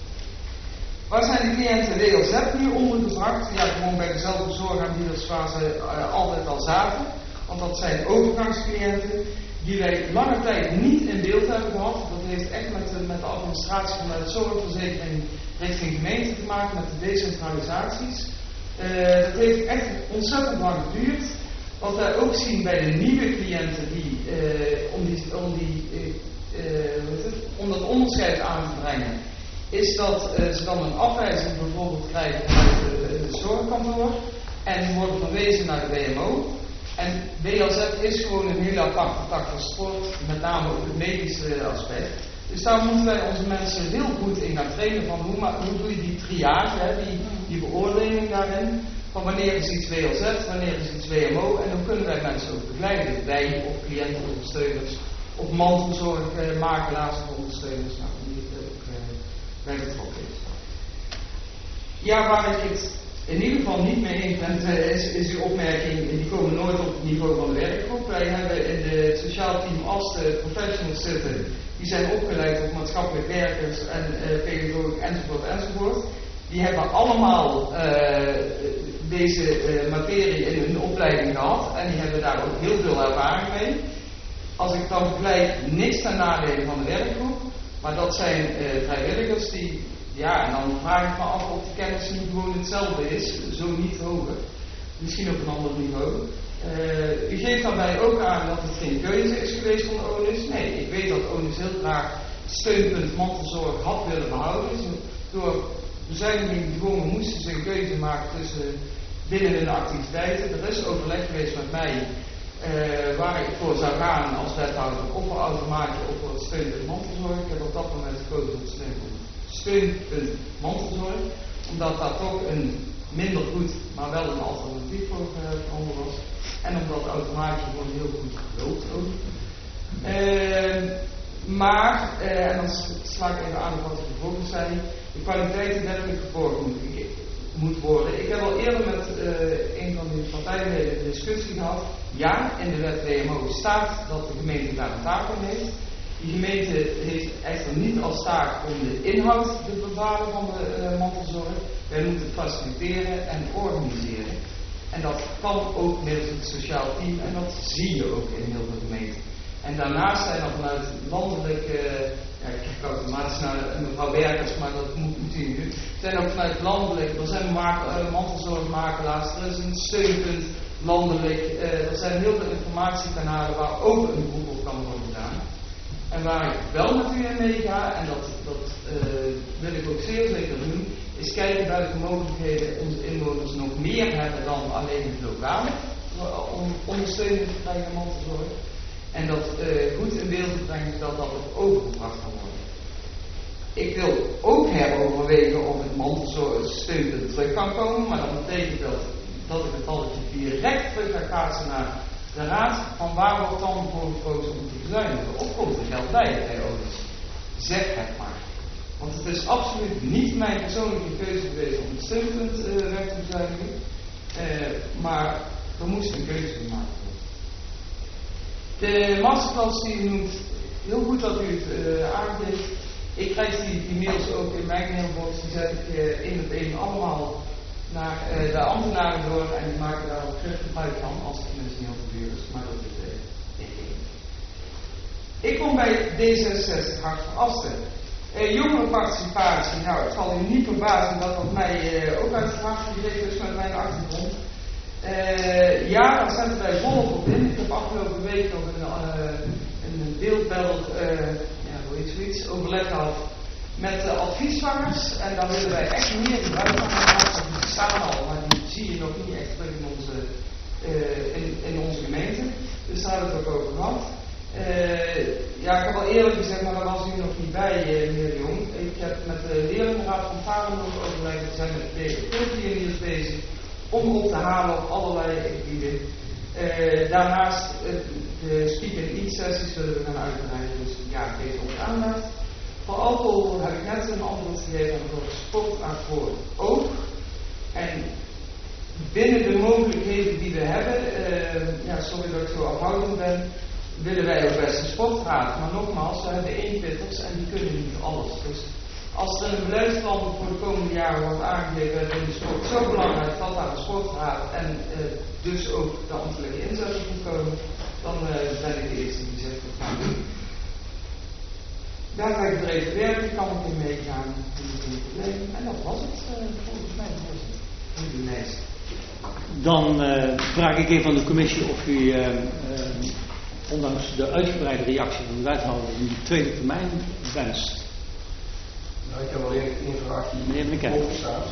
[SPEAKER 8] Waar zijn de cliënten W L Z hier ondergebracht? Ja, gewoon bij dezelfde zorgaanbieders waar ze uh, altijd al zaten, want dat zijn overgangscliënten die wij lange tijd niet in beeld hebben gehad. Dat heeft echt met de, met de administratie van de zorgverzekering richting gemeente te maken, met de decentralisaties. Uh, dat heeft echt ontzettend lang geduurd. Wat wij ook zien bij de nieuwe cliënten die, uh, om, die, om, die uh, uh, wat is het? om dat onderscheid aan te brengen, is dat uh, ze dan een afwijzing bijvoorbeeld krijgen vanuit het zorgkantoor en die worden verwezen naar de B M O. En B L Z is gewoon een hele aparte tak van sport, met name ook het medische aspect. Dus daar moeten wij onze mensen heel goed in gaan trainen van hoe, hoe doe je die triage, hè, die, die beoordeling daarin, van wanneer is iets W L Z, wanneer is iets W M O en hoe kunnen wij mensen ook begeleiden, wij of cliëntenondersteuners of mantelzorgmakelaars of ondersteuners, nou, die het ook uh, bij betrokken is. Ja, waar ik het in ieder geval niet mee eens ben, uh, is, is uw opmerking, die komen nooit op het niveau van de werkgroep. Wij hebben in het sociaal team als de professionals zitten, die zijn opgeleid tot maatschappelijk werkers en uh, pedagoog enzovoort enzovoort. Die hebben allemaal uh, deze uh, materie in hun opleiding gehad en die hebben daar ook heel veel ervaring mee. Als ik dan vergelijk, niks ten nadele van de werkgroep, maar dat zijn uh, vrijwilligers die, ja, en dan vraag ik me af of de kennis niet gewoon hetzelfde is, zo niet hoger, misschien op een ander niveau. Uh, u geeft daarbij ook aan dat het geen keuze is geweest van O N I S. Nee, ik weet dat O N I S heel graag steunpunt mantelzorg had willen behouden. Door bezuiniging gedwongen moesten ze een keuze maken tussen binnen hun activiteiten. Er is overleg geweest met mij uh, waar ik voor zou gaan als wethouder, of voor automaatje of voor het steunpunt mantelzorg. Ik heb op dat moment gekozen voor het steunpunt, steunpunt mantelzorg, omdat daar toch een minder goed, maar wel een alternatief voor uh, was. En omdat automaatje gewoon heel goed loopt ook. Uh, maar, uh, en dan sla ik even aan op wat ik vervolgens zei, de kwaliteiten werkelijk gevolgd moet, moet worden. Ik heb al eerder met uh, een van de partijleden een discussie gehad. Ja, in de wet W M O staat dat de gemeente daar een taak in heeft. Die gemeente heeft echter niet als taak om de inhoud te bepalen van de uh, mantelzorg. Wij moeten het faciliteren en organiseren. En dat kan ook middels het sociaal team en dat zie je ook in heel veel gemeenten. En daarnaast zijn er vanuit landelijk, uh, ja, ik kijk automatisch naar mevrouw Bergers, maar dat moet natuurlijk niet. Er zijn ook vanuit landelijk, er zijn maak, uh, mantelzorgmakelaars, er is een steunpunt landelijk, uh, er zijn heel veel informatiekanalen waar ook een beroep op kan worden gedaan. En waar ik wel met u in meega, en dat, dat uh, wil ik ook zeer zeker doen, is kijken welke mogelijkheden onze inwoners nog meer hebben dan alleen het lokale, om ondersteuning te krijgen aan mantelzorg. En dat uh, goed in beeld te brengen dat dat ook overgebracht kan worden. Ik wil ook heroverwegen of het mantelzorgsteunpunt terug kan komen, maar dat betekent dat dat ik het talletje direct terug ga kaatsen naar de raad, van waar wordt dan voor gekozen om te bezuinigen? Of komt er geld bij, bij ouders? Zeg het maar. Want het is absoluut niet mijn persoonlijke keuze geweest om het steunpunt uh, weg te bezuinigen, uh, maar er moest een keuze gemaakt worden. De masterclass die u noemt, heel goed dat u het uh, aangeeft. Ik krijg die, die mails ook in mijn mailbox, die zet ik uh, in het een allemaal naar uh, de ambtenaren door en die maken daar ook terug gebruik van, als het mensen niet heel duur is, maar dat is uh, ik kom bij D zesenzestig Hart van Asten. Uh, jongerenparticipatie, nou het zal u niet verbazen dat dat mij uh, ook uit het hart gegrepen is met mijn achtergrond. Uh, ja, daar zetten wij volop op in. Ik heb afgelopen week nog een, uh, een beeldbel, uh, ja, hoe heet zoiets, overleg gehad met de adviesvangers. En daar willen wij echt meer gebruik van maken. Die bestaan al, maar die zie je nog niet echt terug in onze, uh, in, in onze gemeente. Dus daar hebben we het ook over gehad. Uh, ja, ik heb al eerlijk gezegd, maar daar was u nog niet bij, uh, meneer Jong. Ik heb met de leerlingenraad van Varenhoek overlegd. We zijn met de pioniers bezig om op te halen op allerlei gebieden. Uh, daarnaast uh, de speak and eat sessies willen we gaan uitbreiden. Dus ja, ik geef ook aandacht. Voor alcohol heb ik net een antwoord gegeven en voor sport en voor ook. En binnen de mogelijkheden die we hebben, uh, ja, sorry dat ik zo afhoudend ben, willen wij ook best een sportraad. Maar nogmaals, we hebben eenpitters en die kunnen niet alles. Dus als er een beleidsplan voor de komende jaren wordt aangegeven, in de sport zo belangrijk dat daar een sportraad en uh, dus ook de ambtelijke inzetting moet komen, dan uh, ben ik de eerste die zegt dat gaan doen. Daar ga ik er even werken, kan ik in meegaan, dat is geen probleem. En dat was het uh, volgens mij. Heel nice.
[SPEAKER 1] Dan uh, vraag ik even aan de commissie of u, uh, uh, ondanks de uitgebreide reactie van de wethouder, een tweede termijn wenst.
[SPEAKER 6] Nou, ik heb alleen één vraag die
[SPEAKER 1] meneer Van
[SPEAKER 6] boven staat.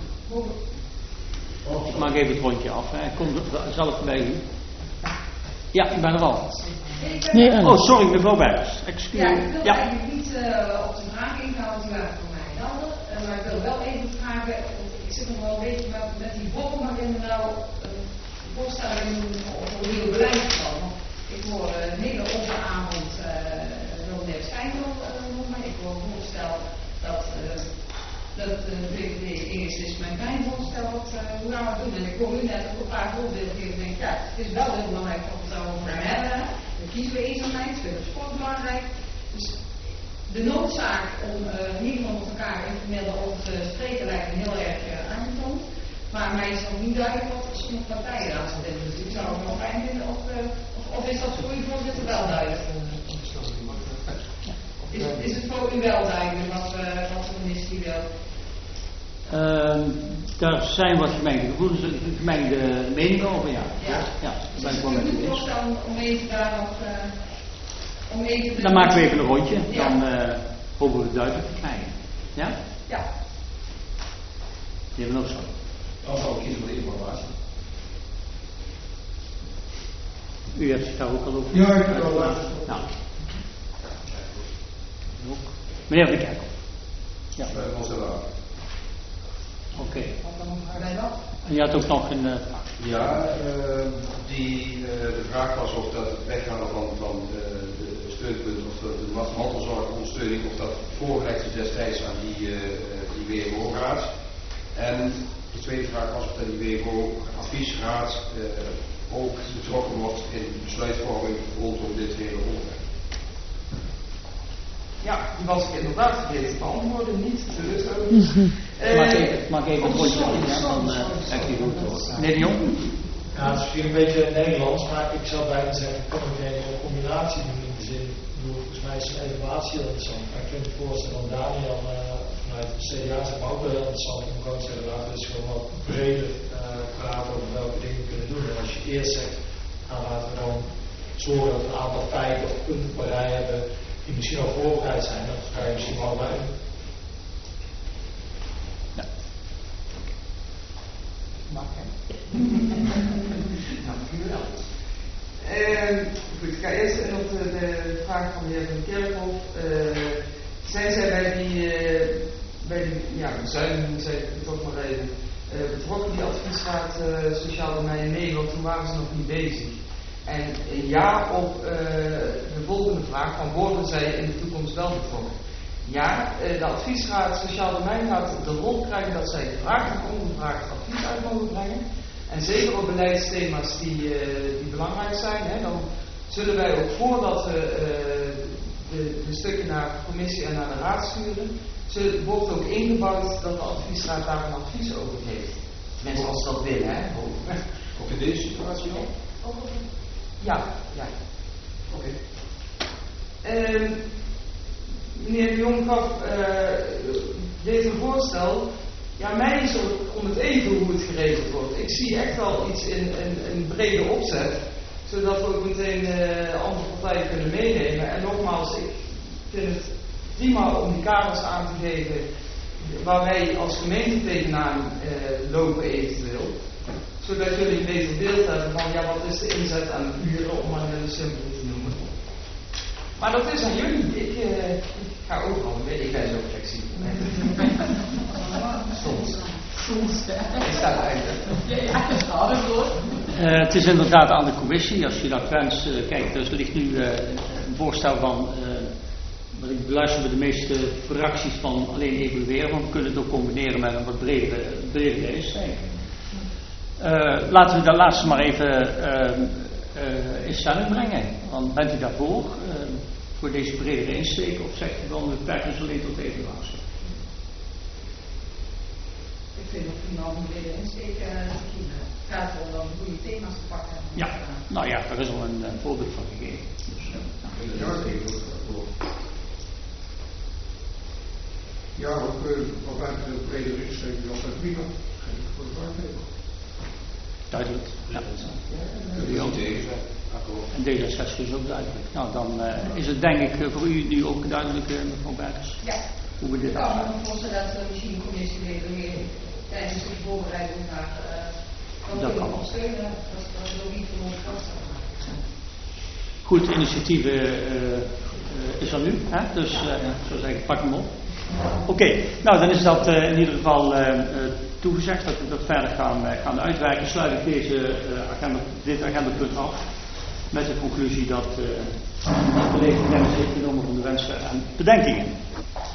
[SPEAKER 1] Oh, ik maak even het rondje af. Hè. Ik kom er zelf bij u. Ja, ik ben er al.
[SPEAKER 9] Nee,
[SPEAKER 1] oh, sorry, mevrouw Bijers. Excuus.
[SPEAKER 2] Ja, ik wil
[SPEAKER 1] ja.
[SPEAKER 2] eigenlijk niet uh, op de vraag ingaan, want die waren voor mij helder. Uh, maar ik wil wel even vragen, want ik zit nog wel een beetje met, met die bokken, maar in nou een voorstelling over een nieuw beleidsplan. Ik hoor uh, een hele open avond uh, wil meneer Schijndel uh, noemen. Ik hoor een voorstel dat uh, dat de V V D eerst is mijn klein voorstel wat uh, hoe gaan we het doen. En ik hoor u net ook een paar voorbeelden geven. Ik denk, ja, het is wel heel belangrijk dat we het daarover gaan hebben. Dan kiezen we eenzaamheid, we vinden sport belangrijk. Dus de noodzaak om uh, in ieder geval met elkaar informeel over te spreken lijkt me heel erg uh, aangetoond. Maar mij is nog niet duidelijk wat er sommige partijen aan zitten. Dus ik zou het nog fijn vinden of, uh, of, of is dat voor u voorzitter wel duidelijk? Is, is het voor u wel duidelijk wat, uh, wat de minister wil?
[SPEAKER 1] Uh, daar zijn wat gemengde gevoelens, gemengde meningen over, ja.
[SPEAKER 2] Ja,
[SPEAKER 1] ja daar ben ik
[SPEAKER 2] dus
[SPEAKER 1] wel met u eens.
[SPEAKER 2] voorstellen om even daarop, uh, om even... De...
[SPEAKER 1] Dan maken we even een rondje,
[SPEAKER 2] ja.
[SPEAKER 1] dan uh, hopen we het duidelijk te krijgen. Ja?
[SPEAKER 2] Ja.
[SPEAKER 1] Die hebben we ook zo.
[SPEAKER 3] Dan zou ik kiezen voor de informatie.
[SPEAKER 1] U hebt zich daar ook al over.
[SPEAKER 4] Ja, ik heb al laten.
[SPEAKER 1] Nou. Meneer Van Kerkel. Ja.
[SPEAKER 6] Bij ons wel.
[SPEAKER 1] Oké. Okay.
[SPEAKER 2] Bij wat?
[SPEAKER 1] En je had ook nog een uh, vraag.
[SPEAKER 6] Ja, uh, die, uh, de vraag was of dat het weghalen van, van uh, de steunpunt of de, de mantelzorgondersteuning, of dat voorgelegd is destijds aan die, uh, die W M O-raad. En de tweede vraag was of dat die W M O-adviesraad uh, ook betrokken wordt in besluitvorming rondom dit hele onderwerp.
[SPEAKER 8] Ja, die was ik inderdaad vergeten te beantwoorden, niet te teleurstellend.
[SPEAKER 1] Mm-hmm.
[SPEAKER 8] Uh,
[SPEAKER 1] maak even, maak even het rondje af, ja, dan uh, heb je goed hoor. Meneer de Jong?
[SPEAKER 7] Ja, het is misschien een beetje Nederlands, maar ik zou bijna zeggen, ik kan ook een combinatie doen in de zin. Ik bedoel, volgens mij is een evaluatie heel interessant. Maar ik vind het voorstel van Daniel uh, vanuit de C D A zeg maar ook wel heel interessant om gewoon te zeggen, laten we dus gewoon wat breder uh, praten over welke dingen we kunnen doen. En als je eerst zegt, nou laten we dan zorgen dat we een aantal feiten of punten op een rij hebben die misschien al voorbereid zijn, dan ga je misschien wel bij.
[SPEAKER 1] Ja.
[SPEAKER 8] Mag hè? Dank u wel. Uh, goed, ik ga eerst in op de, de vraag van de heer Van Kerkhoff. Uh, zijn zij bij die, uh, bij die ja, bezuiniging, zeg ik toch maar even, uh, betrokken, die adviesraad uh, Sociaal Domein? Nee, want toen waren ze nog niet bezig. En uh, ja op uh, de volgende vraag, van worden zij in de toekomst wel betrokken? Ja, uh, de adviesraad Sociaal Domein gaat de rol krijgen dat zij gevraagd en ongevraagd advies uit mogen brengen. En zeker op beleidsthema's die, uh, die belangrijk zijn, hè, dan zullen wij ook voordat we uh, de, de stukken naar de commissie en naar de raad sturen, zullen, wordt ook ingebouwd dat de adviesraad daar een advies over heeft. Mensen als ze dat willen, hè.
[SPEAKER 6] Ook in deze situatie al?
[SPEAKER 8] Ja, ja.
[SPEAKER 6] Oké.
[SPEAKER 8] Okay. Uh, meneer de Jong gaf, uh, deed een voorstel. Ja, mij is het om het even hoe het geregeld wordt. Ik zie echt wel iets in een brede opzet, zodat we ook meteen uh, andere partijen kunnen meenemen. En nogmaals, ik vind het prima om die kaders aan te geven waar wij als gemeente tegenaan uh, lopen eventueel. Zodat jullie een beter beeld hebben van, ja, wat is de inzet aan de uren, om maar heel simpel te noemen. Maar dat is aan jullie. Ik, uh, ik ga ook al, ik ben zo flexibel. Soms. Soms, hè. Ik sta eigenlijk.
[SPEAKER 9] Ja, dat is harder hoor.
[SPEAKER 1] Uh, het is inderdaad aan de commissie. Als je dat wenst, uh, kijk, er ligt nu uh, een voorstel van, uh, wat ik beluister bij de meeste fracties, van alleen evalueren, want we kunnen het ook combineren met een wat bredere, bredere insteek. Uh, laten we dat laatste maar even uh, uh, in stelling brengen. Dan bent u daarvoor, uh, voor deze bredere insteek, of zegt u dan, we beperken ons alleen tot evaluatie?
[SPEAKER 2] Ik vind het prima om een brede insteek te kiezen. Het gaat erom dan goede thema's te pakken.
[SPEAKER 1] Ja, nou ja, daar is al een uh, voorbeeld van gegeven. Dus, uh,
[SPEAKER 4] ja, ja, ook uh, wat uit de bredere insteek is altijd prima. Geen voor de waarnemer.
[SPEAKER 1] Duidelijk. Ja.
[SPEAKER 6] Ja, ja.
[SPEAKER 1] En D zesenzestig is ook duidelijk. Nou, dan uh, is het denk ik uh, voor u nu ook duidelijk, uh, mevrouw Berkers.
[SPEAKER 2] Ja.
[SPEAKER 1] Hoe we dit
[SPEAKER 2] ik kan me
[SPEAKER 1] afsluiten.
[SPEAKER 2] voorstellen dat de misschien de commissieleden weer tijdens de voorbereiding naar uh,
[SPEAKER 1] dat kan wel.
[SPEAKER 2] steunen. Dat is ook niet voor ons vast.
[SPEAKER 1] Goed, initiatief uh, uh, is er nu. Hè? Dus uh, zo zeg ik, pak hem op. Oké, okay. Nou dan is dat uh, in ieder geval uh, uh, toegezegd dat we dat verder gaan, uh, gaan uitwerken. Sluit ik deze, uh, agenda, dit agendapunt af met de conclusie dat uh, de collega kennis heeft genomen van de wensen en bedenkingen.